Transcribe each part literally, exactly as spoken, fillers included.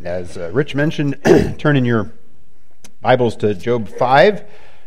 As uh, Rich mentioned, turn in your Bibles to Job five,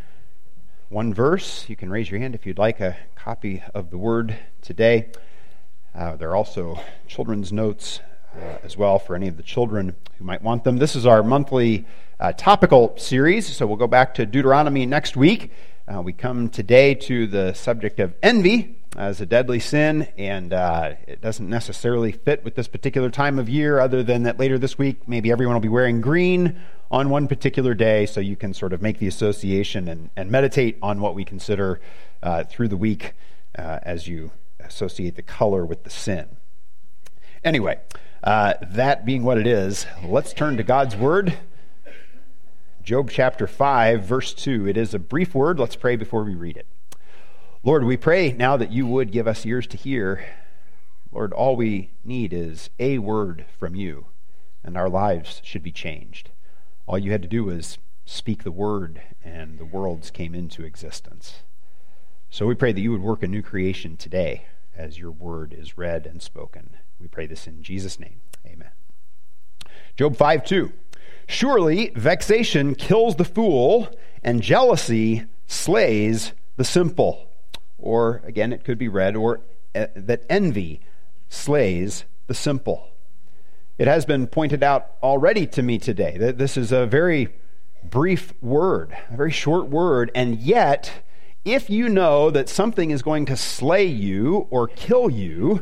one verse. You can raise your hand if you'd like a copy of the Word today. Uh, there are also children's notes uh, as well for any of the children who might want them. This is our monthly uh, topical series, so we'll go back to Deuteronomy next week. Uh, we come today to the subject of envy as a deadly sin, and uh, it doesn't necessarily fit with this particular time of year, other than that later this week maybe everyone will be wearing green on one particular day, so you can sort of make the association and, and meditate on what we consider uh, through the week uh, as you associate the color with the sin. Anyway, uh, that being what it is, let's turn to God's Word. Job chapter five, verse two. It is a brief word. Let's pray before we read it. Lord, we pray now that you would give us ears to hear. Lord, all we need is a word from you, and our lives should be changed. All you had to do was speak the word, and the worlds came into existence. So we pray that you would work a new creation today as your word is read and spoken. We pray this in Jesus' name. Amen. Job five two. Surely vexation kills the fool, and jealousy slays the simple. Or, again, it could be read, or uh, that envy slays the simple. It has been pointed out already to me today that this is a very brief word, a very short word, and yet, if you know that something is going to slay you or kill you,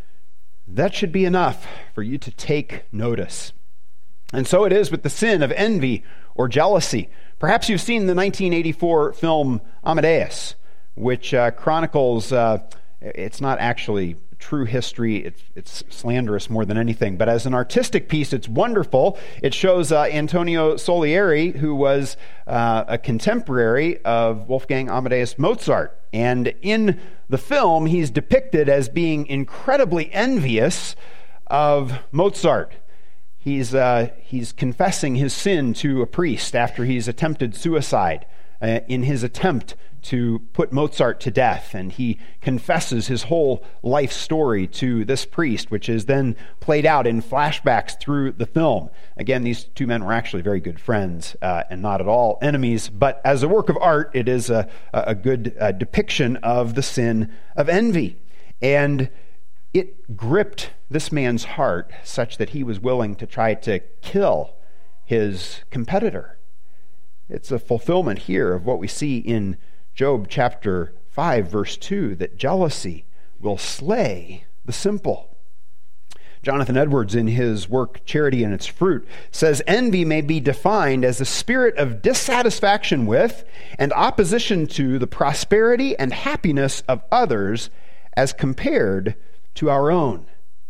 that should be enough for you to take notice. And so it is with the sin of envy or jealousy. Perhaps you've seen the nineteen eighty-four film Amadeus, which uh, chronicles, uh, it's not actually true history, it's, it's slanderous more than anything, but as an artistic piece, it's wonderful. It shows uh, Antonio Salieri, who was uh, a contemporary of Wolfgang Amadeus Mozart. And in the film, he's depicted as being incredibly envious of Mozart. He's, uh, he's confessing his sin to a priest after he's attempted suicide uh, in his attempt to put Mozart to death, and he confesses his whole life story to this priest, which is then played out in flashbacks through the film. Again, these two men were actually very good friends uh, and not at all enemies, but as a work of art, it is a, a good uh, depiction of the sin of envy. And it gripped this man's heart such that he was willing to try to kill his competitor. It's a fulfillment here of what we see in Job chapter five, verse two, that jealousy will slay the simple. Jonathan Edwards, in his work Charity and Its Fruit, says envy may be defined as the spirit of dissatisfaction with and opposition to the prosperity and happiness of others as compared to our own.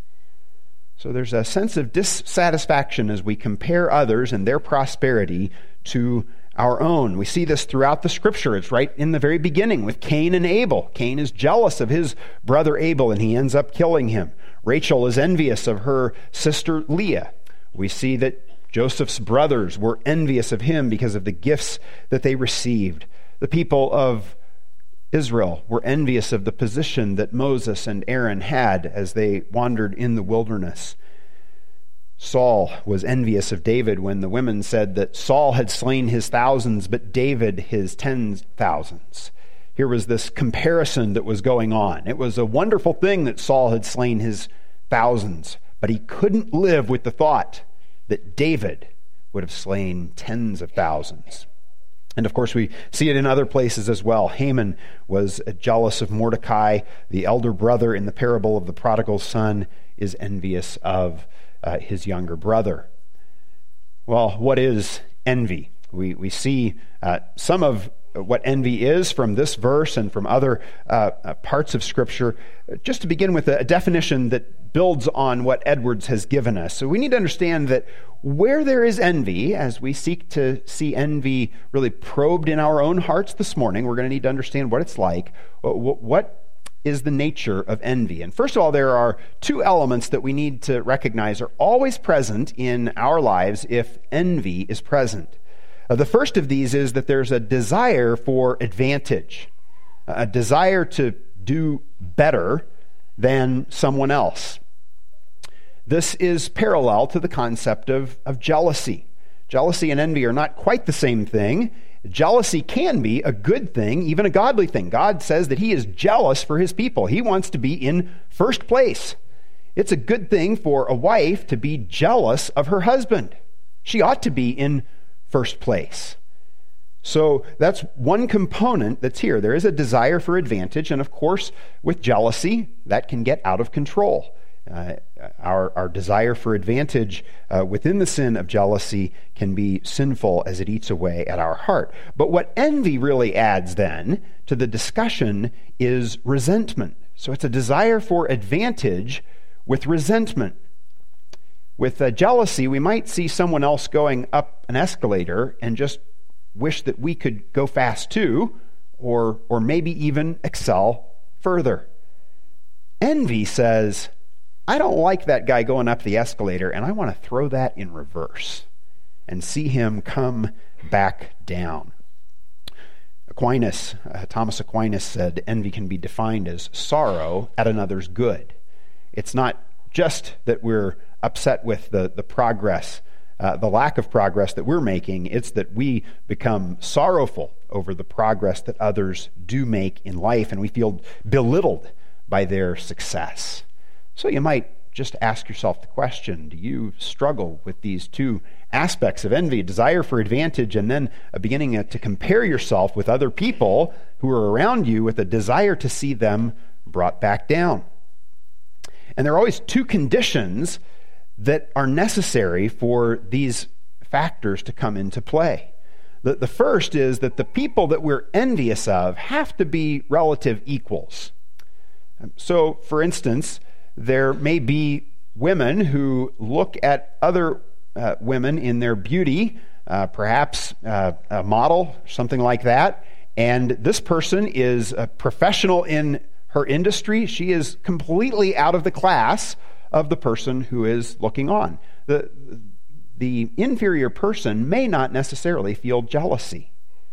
So there's a sense of dissatisfaction as we compare others and their prosperity to our own. We see this throughout the Scripture. It's right in the very beginning with Cain and Abel. Cain is jealous of his brother Abel, and he ends up killing him. Rachel is envious of her sister Leah. We see that Joseph's brothers were envious of him because of the gifts that they received. The people of Israel were envious of the position that Moses and Aaron had as they wandered in the wilderness. Saul was envious of David when the women said that Saul had slain his thousands, but David his ten thousands. Here was this comparison that was going on. It was a wonderful thing that Saul had slain his thousands, but he couldn't live with the thought that David would have slain tens of thousands. And of course, we see it in other places as well. Haman was jealous of Mordecai. The elder brother in the parable of the prodigal son is envious of Uh, his younger brother. Well, what is envy? We we see uh, some of what envy is from this verse and from other uh, uh, parts of Scripture. Just to begin with a, a definition that builds on what Edwards has given us. So we need to understand that where there is envy, as we seek to see envy really probed in our own hearts this morning, we're going to need to understand what it's like. What, what is the nature of envy. And first of all, there are two elements that we need to recognize are always present in our lives if envy is present. Uh, the first of these is that there's a desire for advantage, a desire to do better than someone else. this is parallel to the concept of, of jealousy. Jealousy and envy are not quite the same thing. Jealousy can be a good thing, even a godly thing. God says that he is jealous for his people. He wants to be in first place. It's a good thing for a wife to be jealous of her husband. She ought to be in first place. So that's one component that's here. There is a desire for advantage, and of course, with jealousy, that can get out of control. Uh, our, our desire for advantage uh, within the sin of jealousy can be sinful as it eats away at our heart. But what envy really adds then to the discussion is resentment. So it's a desire for advantage with resentment. With uh, jealousy, we might see someone else going up an escalator and just wish that we could go fast too, or, or maybe even excel further. Envy says, I don't like that guy going up the escalator, and I want to throw that in reverse and see him come back down. Aquinas, uh, Thomas Aquinas said, envy can be defined as sorrow at another's good. It's not just that we're upset with the, the progress, uh, the lack of progress that we're making. It's that we become sorrowful over the progress that others do make in life, and we feel belittled by their success. So you might just ask yourself the question, do you struggle with these two aspects of envy, desire for advantage, and then a beginning to compare yourself with other people who are around you with a desire to see them brought back down? And there are always two conditions that are necessary for these factors to come into play. The, the first is that the people that we're envious of have to be relative equals. So, for instance, there may be women who look at other uh, women in their beauty, uh, perhaps uh, a model, something like that, and this person is a professional in her industry. She is completely out of the class of the person who is looking on. The, the inferior person may not necessarily feel jealousy.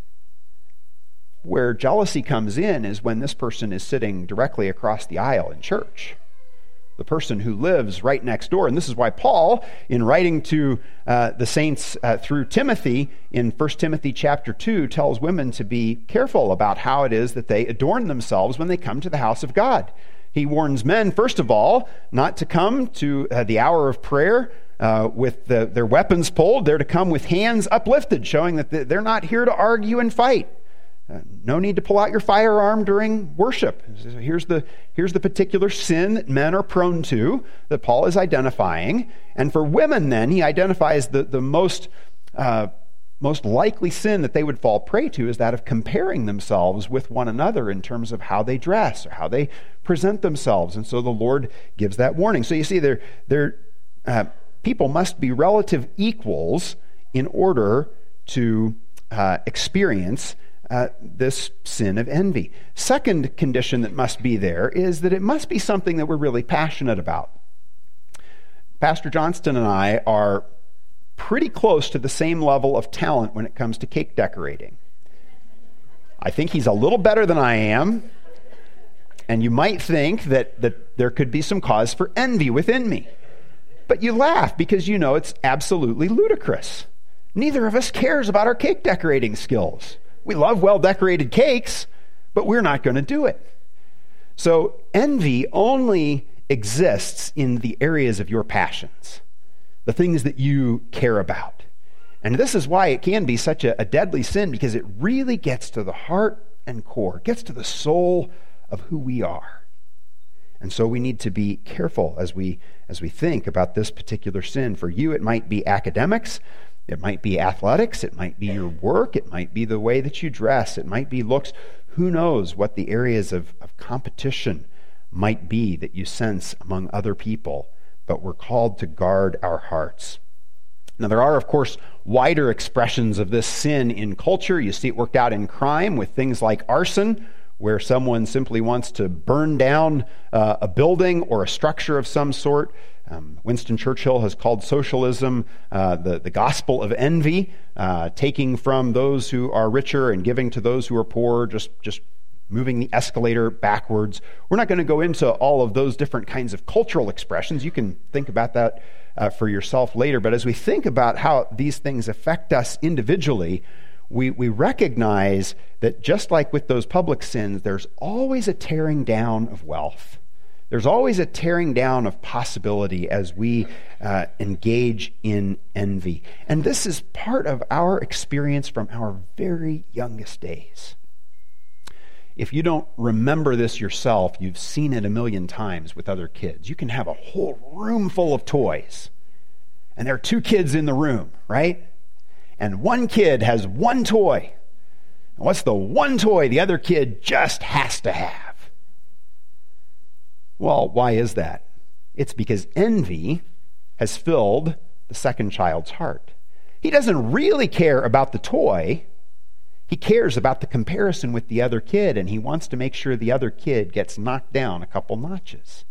Where jealousy comes in is when this person is sitting directly across the aisle in church. The person who lives right next door. And this is why Paul, in writing to uh, the saints uh, through Timothy, in First Timothy chapter two, tells women to be careful about how it is that they adorn themselves when they come to the house of God. He warns men, first of all, not to come to uh, the hour of prayer uh, with the, their weapons pulled. They're to come with hands uplifted, showing that they're not here to argue and fight. Uh, no need to pull out your firearm during worship. Here's the, here's the particular sin that men are prone to that Paul is identifying. And for women then, he identifies the, the most, uh, most likely sin that they would fall prey to is that of comparing themselves with one another in terms of how they dress or how they present themselves. And so the Lord gives that warning. So you see, they're, they're, uh, people must be relative equals in order to uh, experience Uh, this sin of envy. Second condition that must be there is that it must be something that we're really passionate about. Pastor Johnston and I are pretty close to the same level of talent when it comes to cake decorating. I think he's a little better than I am, and you might think that, that there could be some cause for envy within me. But you laugh because you know it's absolutely ludicrous. Neither of us cares about our cake decorating skills. We love well-decorated cakes, but we're not going to do it. So envy only exists in the areas of your passions, the things that you care about. And this is why it can be such a, a deadly sin, because it really gets to the heart and core, gets to the soul of who we are. And so we need to be careful as we as we think about this particular sin. For you, it might be academics. It might be athletics, it might be your work, it might be the way that you dress, it might be looks. Who knows what the areas of, of competition might be that you sense among other people, but we're called to guard our hearts. Now, there are, of course, wider expressions of this sin in culture. You see it worked out in crime with things like arson, where someone simply wants to burn down uh, a building or a structure of some sort. Um, Winston Churchill has called socialism uh, the, the gospel of envy, uh, taking from those who are richer and giving to those who are poor, just, just moving the escalator backwards. We're not going to go into all of those different kinds of cultural expressions. You can think about that uh, for yourself later. But as we think about how these things affect us individually, we, we recognize that just like with those public sins, there's always a tearing down of wealth. There's always a tearing down of possibility as we uh, engage in envy. And this is part of our experience from our very youngest days. If you don't remember this yourself, you've seen it a million times with other kids. You can have a whole room full of toys, and there are two kids in the room, right? And one kid has one toy. And what's the one toy the other kid just has to have? Well, why is that? It's because envy has filled the second child's heart. He doesn't really care about the toy. He cares about the comparison with the other kid, and he wants to make sure the other kid gets knocked down a couple notches.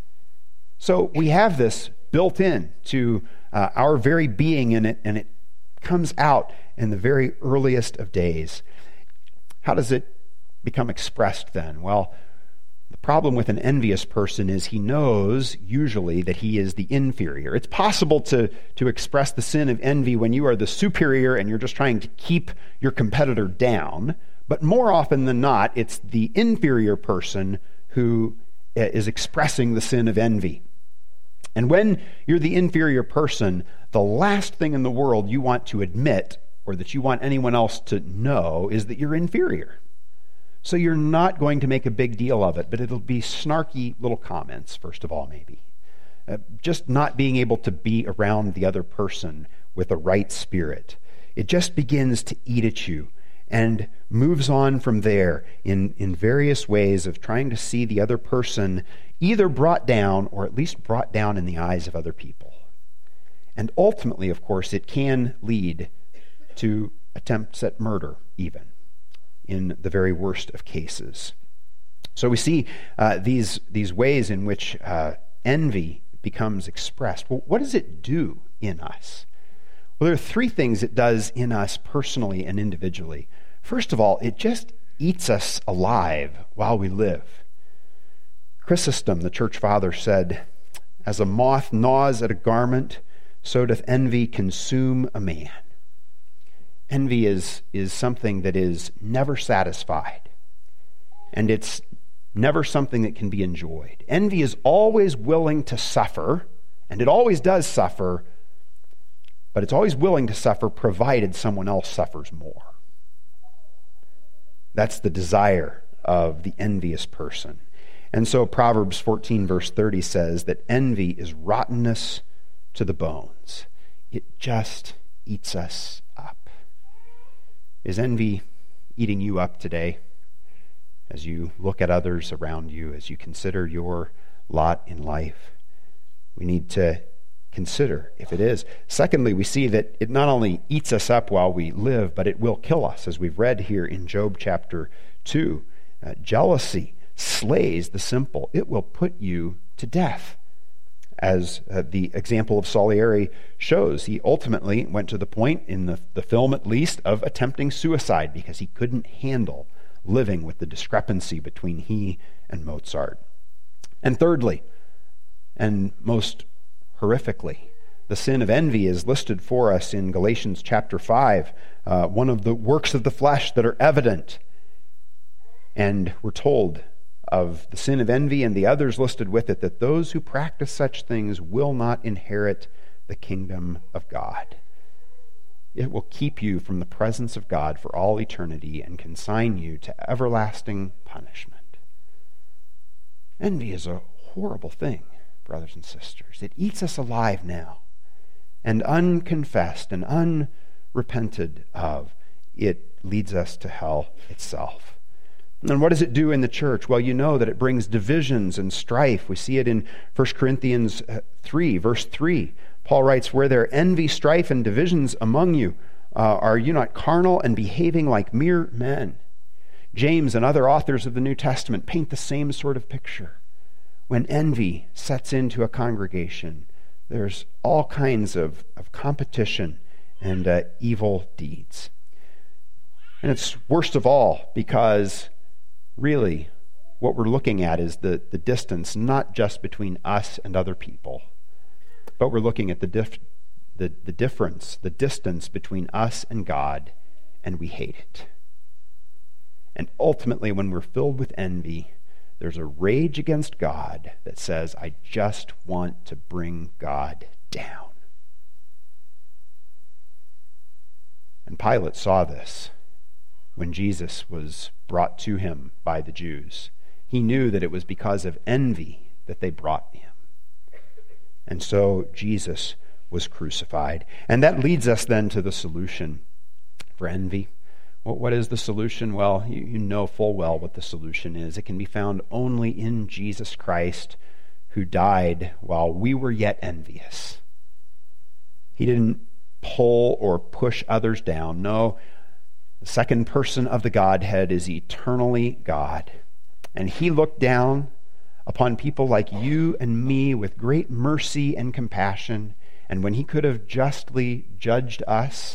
So we have this built in to uh, our very being in it, and it comes out in the very earliest of days. How does it become expressed then? Well, the problem with an envious person is he knows usually that he is the inferior. It's possible to, to express the sin of envy when you are the superior and you're just trying to keep your competitor down. But more often than not, it's the inferior person who is expressing the sin of envy. And when you're the inferior person, the last thing in the world you want to admit or that you want anyone else to know is that you're inferior. So you're not going to make a big deal of it, but it'll be snarky little comments, first of all, maybe. Uh, just not being able to be around the other person with a right spirit. It just begins to eat at you and moves on from there in, in various ways of trying to see the other person either brought down or at least brought down in the eyes of other people. And ultimately, of course, it can lead to attempts at murder, even, in the very worst of cases. So we see uh, these, these ways in which uh, envy becomes expressed. Well, what does it do in us? Well, there are three things it does in us personally and individually. First of all, it just eats us alive while we live. Chrysostom, the church father, said, "As a moth gnaws at a garment, so doth envy consume a man." Envy is, is something that is never satisfied, and it's never something that can be enjoyed. Envy is always willing to suffer, and it always does suffer, but it's always willing to suffer provided someone else suffers more. That's the desire of the envious person. And so Proverbs fourteen verse thirty says that envy is rottenness to the bones. It just eats us up. Is envy eating you up today as you look at others around you, as you consider your lot in life? We need to consider if it is. Secondly, we see that it not only eats us up while we live, but it will kill us, as we've read here in Job chapter two. Uh, jealousy slays the simple. It will put you to death. As uh, the example of Salieri shows, he ultimately went to the point, in the, the film at least, of attempting suicide because he couldn't handle living with the discrepancy between he and Mozart. And thirdly, and most horrifically, the sin of envy is listed for us in Galatians chapter five, uh, one of the works of the flesh that are evident. And we're told of the sin of envy and the others listed with it, that those who practice such things will not inherit the kingdom of God. It will keep you from the presence of God for all eternity and consign you to everlasting punishment. Envy is a horrible thing, brothers and sisters. It eats us alive now. And unconfessed and unrepented of, it leads us to hell itself. And what does it do in the church? Well, you know that it brings divisions and strife. We see it in First Corinthians three, verse three. Paul writes, "Where there envy, strife, and divisions among you, uh, are you not carnal and behaving like mere men?" James and other authors of the New Testament paint the same sort of picture. When envy sets into a congregation, there's all kinds of, of competition and uh, evil deeds. And it's worst of all because really, what we're looking at is the, the distance, not just between us and other people, but we're looking at the, dif- the, the difference, the distance between us and God, and we hate it. And ultimately, when we're filled with envy, there's a rage against God that says, I just want to bring God down. And Pilate saw this when Jesus was brought to him by the Jews. He knew that it was because of envy that they brought him. And so Jesus was crucified. And that leads us then to the solution for envy. Well, what is the solution? Well, you, you know full well what the solution is. It can be found only in Jesus Christ, who died while we were yet envious. He didn't pull or push others down. No, the second person of the Godhead is eternally God. And he looked down upon people like you and me with great mercy and compassion. And when he could have justly judged us,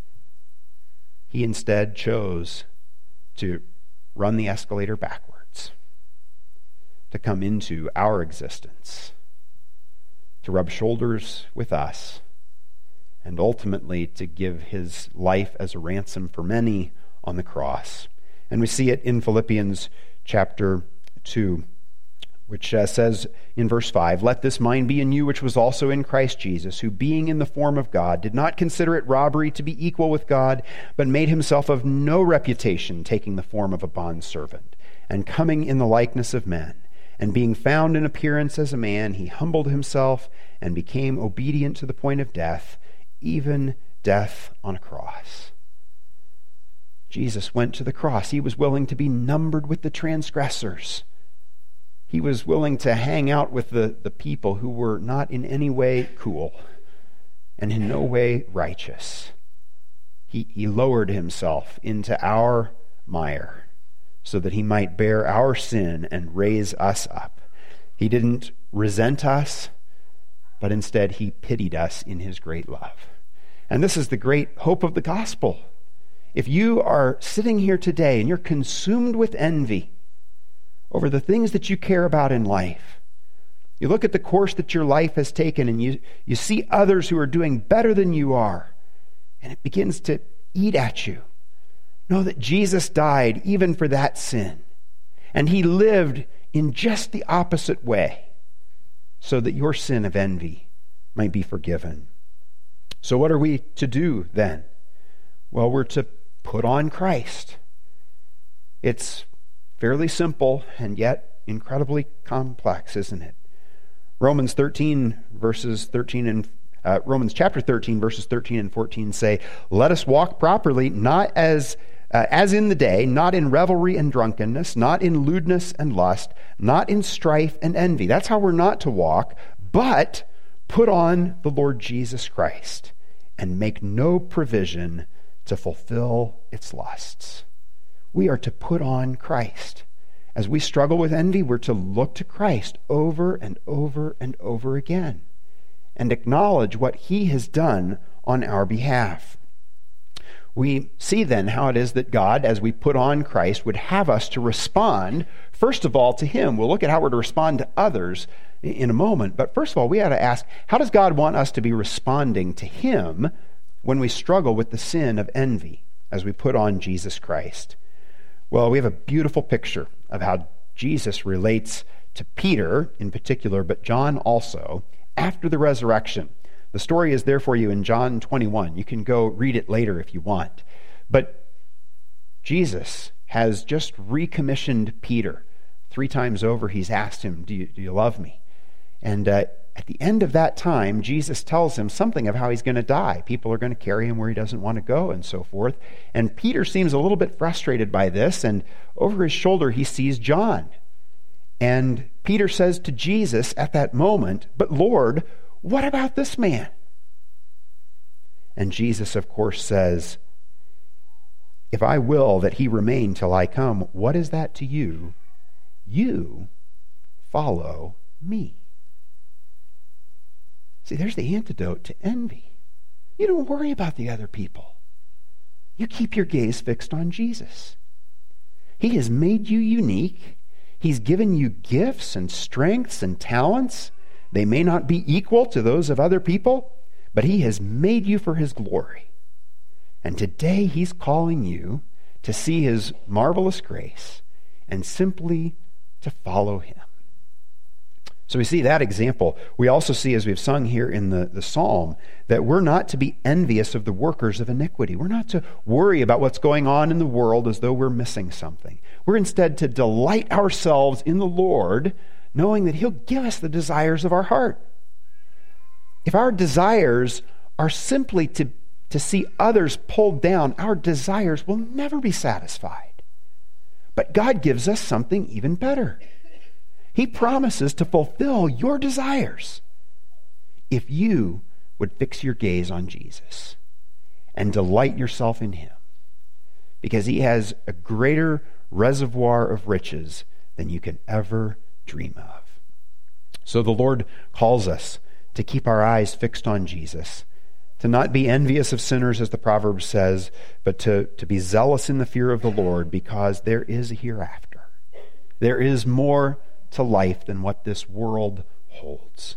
he instead chose to run the escalator backwards, to come into our existence, to rub shoulders with us, and ultimately to give his life as a ransom for many on the cross. And we see it in Philippians chapter two, which uh, says in verse five, "Let this mind be in you which was also in Christ Jesus, who being in the form of God did not consider it robbery to be equal with God, but made himself of no reputation, taking the form of a bondservant, and coming in the likeness of men. And being found in appearance as a man, he humbled himself and became obedient to the point of death, even death on a cross." Jesus went to the cross. He was willing to be numbered with the transgressors. He was willing to hang out with the, the people who were not in any way cool and in no way righteous. He, he lowered himself into our mire so that he might bear our sin and raise us up. He didn't resent us, but instead he pitied us in his great love. And this is the great hope of the gospel. If you are sitting here today and you're consumed with envy over the things that you care about in life, you look at the course that your life has taken and you, you see others who are doing better than you are, and it begins to eat at you. Know that Jesus died even for that sin, and he lived in just the opposite way so that your sin of envy might be forgiven. So what are we to do then? Well, we're to put on Christ. It's fairly simple and yet incredibly complex, isn't it? Romans thirteen verses thirteen and uh, Romans chapter thirteen verses thirteen and fourteen say, "Let us walk properly, not as uh, as in the day, not in revelry and drunkenness, not in lewdness and lust, not in strife and envy." That's how we're not to walk, but put on the Lord Jesus Christ and make no provision to fulfill its lusts. We are to put on Christ. As we struggle with envy, we're to look to Christ over and over and over again and acknowledge what he has done on our behalf. We see then how it is that God, as we put on Christ, would have us to respond, first of all, to him. We'll look at how we're to respond to others in a moment, but first of all, we ought to ask, how does God want us to be responding to him when we struggle with the sin of envy as we put on Jesus Christ? Well, we have a beautiful picture of how Jesus relates to Peter in particular, but John also, after the resurrection. The story is there for you in John twenty-one. You can go read it later if you want. But Jesus has just recommissioned Peter. Three times over he's asked him, do you, do you love me? And uh, at the end of that time, Jesus tells him something of how he's going to die. People are going to carry him where he doesn't want to go and so forth. And Peter seems a little bit frustrated by this, and over his shoulder he sees John. And Peter says to Jesus at that moment, "But Lord, what about this man?" And Jesus, of course, says, "If I will that he remain till I come, what is that to you? You follow me." See, there's the antidote to envy. You don't worry about the other people. You keep your gaze fixed on Jesus. He has made you unique. He's given you gifts and strengths and talents. They may not be equal to those of other people, but He has made you for His glory. And today He's calling you to see His marvelous grace and simply to follow Him. So we see that example. We also see, as we've sung here in the, the psalm, that we're not to be envious of the workers of iniquity. We're not to worry about what's going on in the world as though we're missing something. We're instead to delight ourselves in the Lord, knowing that He'll give us the desires of our heart. If our desires are simply to, to see others pulled down, our desires will never be satisfied. But God gives us something even better. He promises to fulfill your desires if you would fix your gaze on Jesus and delight yourself in Him, because He has a greater reservoir of riches than you can ever dream of. So the Lord calls us to keep our eyes fixed on Jesus, to not be envious of sinners, as the proverb says, but to, to be zealous in the fear of the Lord, because there is a hereafter. There is more to life than what this world holds.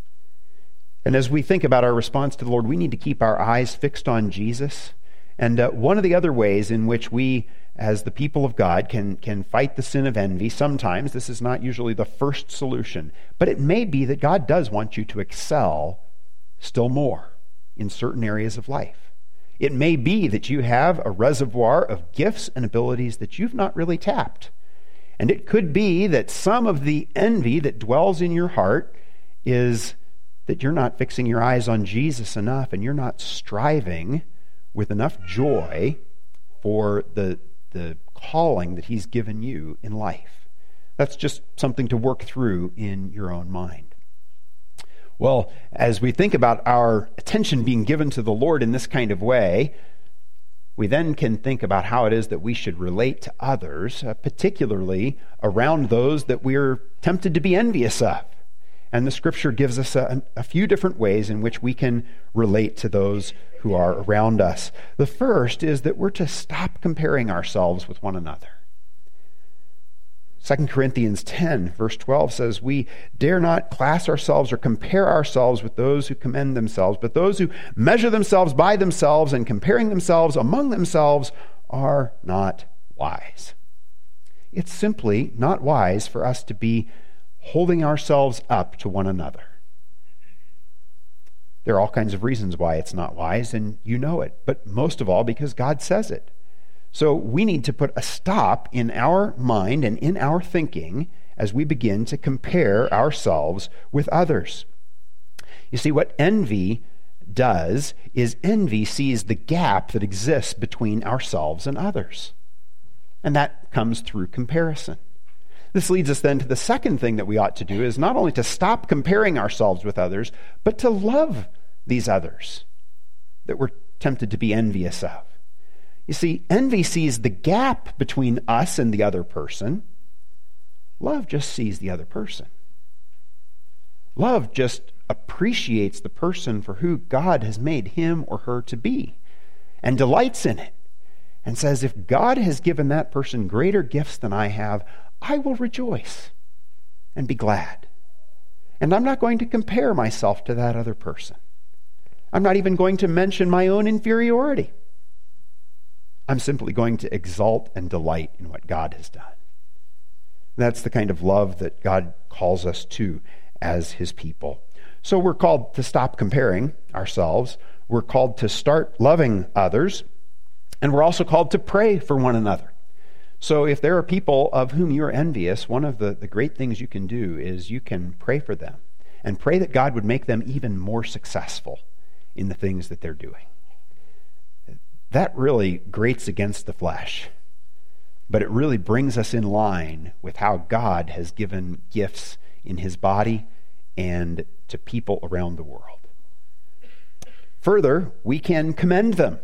And as we think about our response to the Lord, we need to keep our eyes fixed on Jesus. And uh, one of the other ways in which we, as the people of God, can, can fight the sin of envy, sometimes, this is not usually the first solution, but it may be that God does want you to excel still more in certain areas of life. It may be that you have a reservoir of gifts and abilities that you've not really tapped. And it could be that some of the envy that dwells in your heart is that you're not fixing your eyes on Jesus enough, and you're not striving with enough joy for the, the calling that He's given you in life. That's just something to work through in your own mind. Well, as we think about our attention being given to the Lord in this kind of way, we then can think about how it is that we should relate to others, uh, particularly around those that we're tempted to be envious of. And the Scripture gives us a, a few different ways in which we can relate to those who are around us. The first is that we're to stop comparing ourselves with one another. Second Corinthians ten, verse twelve says, "We dare not class ourselves or compare ourselves with those who commend themselves, but those who measure themselves by themselves and comparing themselves among themselves are not wise." It's simply not wise for us to be holding ourselves up to one another. There are all kinds of reasons why it's not wise, and you know it, but most of all because God says it. So we need to put a stop in our mind and in our thinking as we begin to compare ourselves with others. You see, what envy does is envy sees the gap that exists between ourselves and others. And that comes through comparison. This leads us then to the second thing that we ought to do, is not only to stop comparing ourselves with others, but to love these others that we're tempted to be envious of. You see, envy sees the gap between us and the other person. Love just sees the other person. Love just appreciates the person for who God has made him or her to be and delights in it and says, if God has given that person greater gifts than I have, I will rejoice and be glad. And I'm not going to compare myself to that other person. I'm not even going to mention my own inferiority. I'm simply going to exalt and delight in what God has done. That's the kind of love that God calls us to as his people. So we're called to stop comparing ourselves. We're called to start loving others. And we're also called to pray for one another. So if there are people of whom you're envious, one of the, the great things you can do is you can pray for them and pray that God would make them even more successful in the things that they're doing. That really grates against the flesh, but it really brings us in line with how God has given gifts in his body and to people around the world. Further, we can commend them.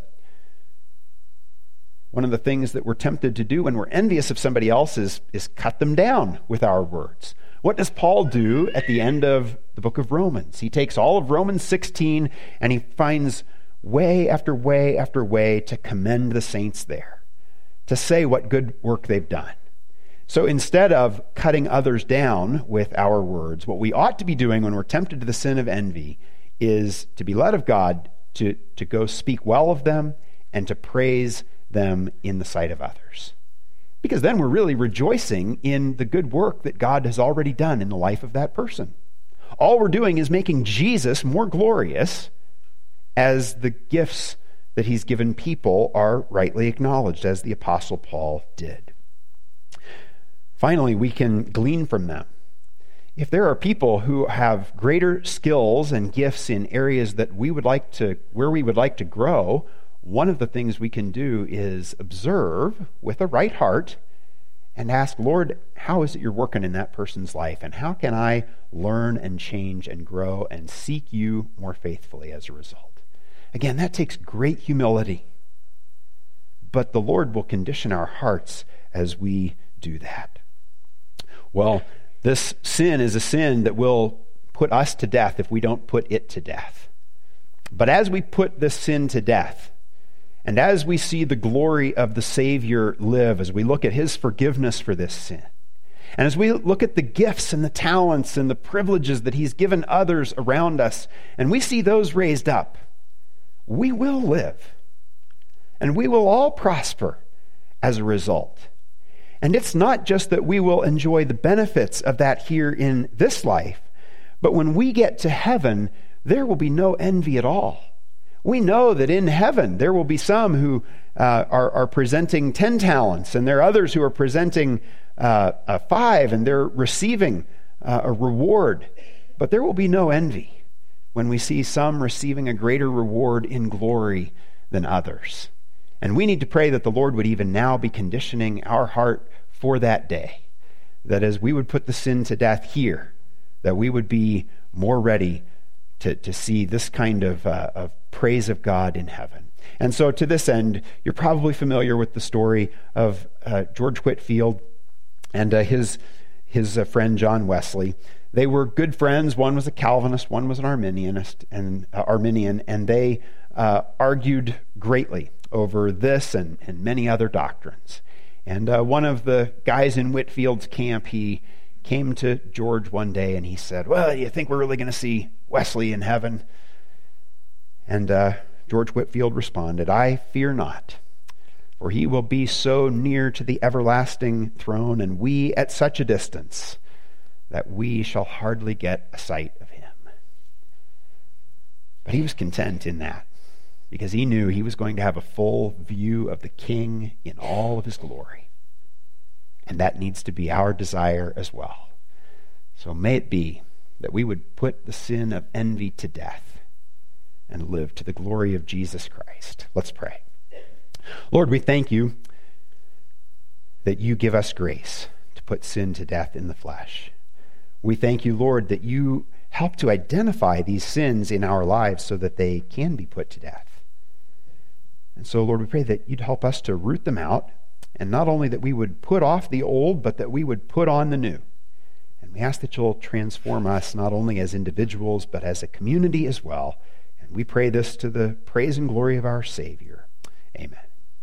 One of the things that we're tempted to do when we're envious of somebody else is, is cut them down with our words. What does Paul do at the end of the book of Romans? He takes all of Romans sixteen and he finds way after way after way to commend the saints there. to say what good work they've done. So instead of cutting others down with our words, what we ought to be doing when we're tempted to the sin of envy is to be led of God to, to go speak well of them and to praise them in the sight of others. Because then we're really rejoicing in the good work that God has already done in the life of that person. All we're doing is making Jesus more glorious as the gifts that he's given people are rightly acknowledged, as the Apostle Paul did. Finally, we can glean from them. If there are people who have greater skills and gifts in areas that we would like to, where we would like to grow, one of the things we can do is observe with a right heart and ask, Lord, how is it you're working in that person's life? And how can I learn and change and grow and seek you more faithfully as a result? Again, that takes great humility. But the Lord will condition our hearts as we do that. Well, this sin is a sin that will put us to death if we don't put it to death. But as we put this sin to death, and as we see the glory of the Savior live, as we look at his forgiveness for this sin, and as we look at the gifts and the talents and the privileges that he's given others around us, and we see those raised up, we will live. And we will all prosper as a result. And it's not just that we will enjoy the benefits of that here in this life, but when we get to heaven, there will be no envy at all. We know that in heaven there will be some who uh, are, are presenting ten talents, and there are others who are presenting uh, a five, and they're receiving uh, a reward. But there will be no envy when we see some receiving a greater reward in glory than others. And we need to pray that the Lord would even now be conditioning our heart for that day, that as we would put the sin to death here, that we would be more ready to, to see this kind of, uh, of praise of God in heaven. And so to this end, you're probably familiar with the story of uh, George Whitefield and uh, his, his uh, friend John Wesley. They were good friends. One was a Calvinist, one was an Arminianist, and uh, Arminian, and they uh, argued greatly over this and, and many other doctrines. And uh, one of the guys in Whitefield's camp, he came to George one day and he said, well, you think we're really going to see Wesley in heaven? And uh, George Whitefield responded, I fear not, for he will be so near to the everlasting throne, and we at such a distance that we shall hardly get a sight of him. But he was content in that, because he knew he was going to have a full view of the King in all of his glory. And that needs to be our desire as well. So may it be that we would put the sin of envy to death and live to the glory of Jesus Christ. Let's pray. Lord, we thank you that you give us grace to put sin to death in the flesh. We thank you, Lord, that you help to identify these sins in our lives so that they can be put to death. And so, Lord, we pray that you'd help us to root them out, and not only that we would put off the old, but that we would put on the new. And we ask that you'll transform us not only as individuals, but as a community as well. And we pray this to the praise and glory of our Savior. Amen.